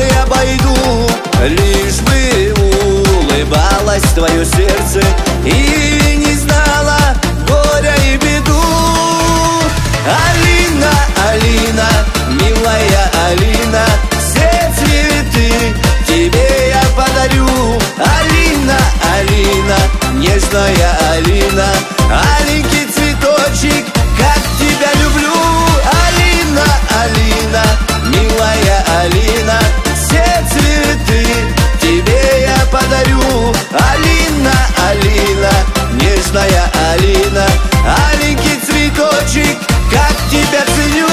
горы обойду, лишь бы улыбалось твое сердце и не знала горя и беду. Алина, Алина, милая Алина, все цветы тебе я подарю. Алина, Алина, нежная Алина, аленький цветочек, как тебя люблю. Алина, Алина, милая Алина, все цветы тебе я подарю. Алина, Алина, нежная Алина, аленький цветочек, как тебя ценю.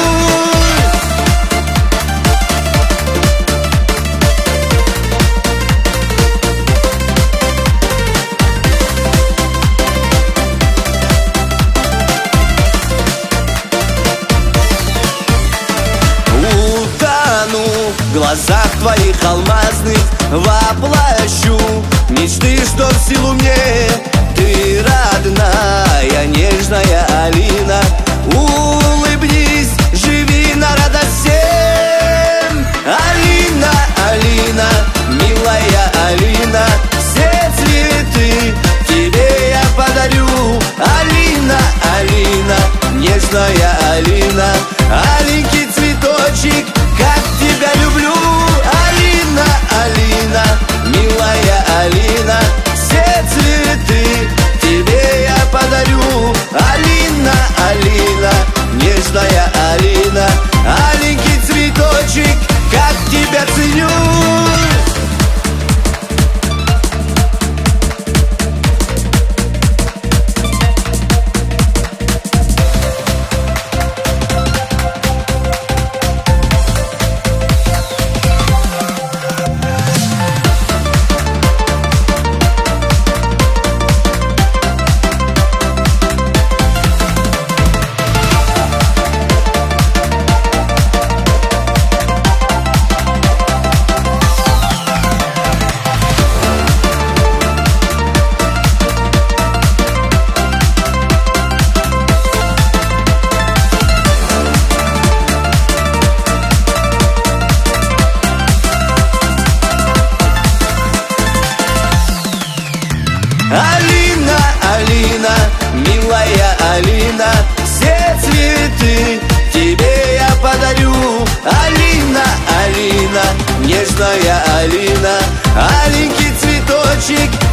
В глазах твоих алмазных воплощу мечты, что в силу мне. Ты родная, нежная Алина, улыбнись, живи на радость всем. Алина, Алина, милая Алина, все цветы тебе я подарю. Алина, Алина, нежная Алина, аленький цветочек, как тебя люблю. Алина, Алина, милая Алина, все цветы тебе я подарю. Алина, Алина, нежная Алина, аленький цветочек, как тебя ценю. Алина, Алина, милая Алина, все цветы тебе я подарю. Алина, Алина, нежная Алина, аленький цветочек,